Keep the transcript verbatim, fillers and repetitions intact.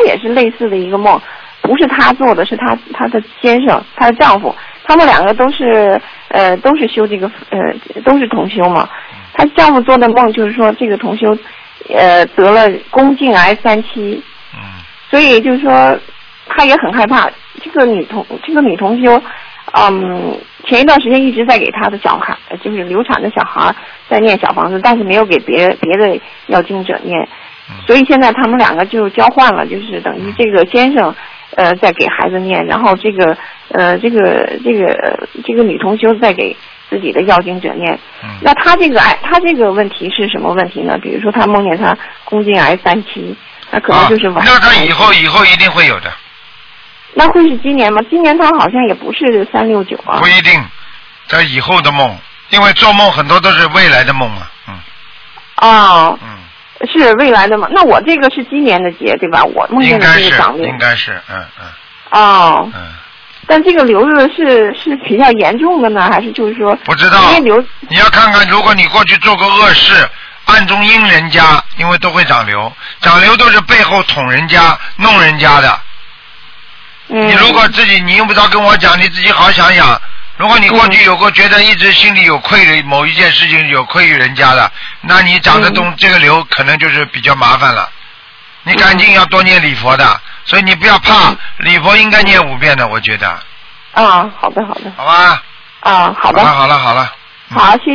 也是类似的一个梦，不是她做的，是她她的先生，她的丈夫，他们两个都是呃都是修这个呃都是同修嘛。她丈夫做的梦就是说这个同修呃得了宫颈癌三期， 嗯， 所以就是说她也很害怕。这个女同这个女同修，嗯，前一段时间一直在给她的小孩，就是流产的小孩在念小房子，但是没有给别别的要经者念，所以现在他们两个就交换了，就是等于这个先生呃在给孩子念，然后这个呃这个这个这个女同修在给自己的要经者念。那她这个癌，她这个问题是什么问题呢？比如说她梦见她宫颈癌三期，那可能就是晚、 啊。那她以后以后一定会有的。 那会是今年吗？今年她好像也不是三六九啊。 不一定，在以后的梦，因为做梦很多都是未来的梦嘛，嗯。 哦。 嗯。 是未来的梦，那我这个是今年的劫对吧？我梦见的这个长瘤。 应该是，嗯嗯。 哦。 嗯。 但这个瘤子是是比较严重的呢，还是就是说？ 不知道。 因为瘤。 你要看看，如果你过去做过恶事，暗中阴人家，因为都会长瘤，长瘤都是背后捅人家、弄人家的。 嗯。 你如果自己你用不着跟我讲，你自己好好想想。如果你过去有过觉得一直心里有愧于某一件事情有愧于人家的，那你长得动这个瘤可能就是比较麻烦了。你赶紧要多念礼佛的，所以你不要怕，礼佛应该念五遍的，我觉得。 啊，好的好的。 好吧。 啊，好的。 好了好了好了。 好，谢谢。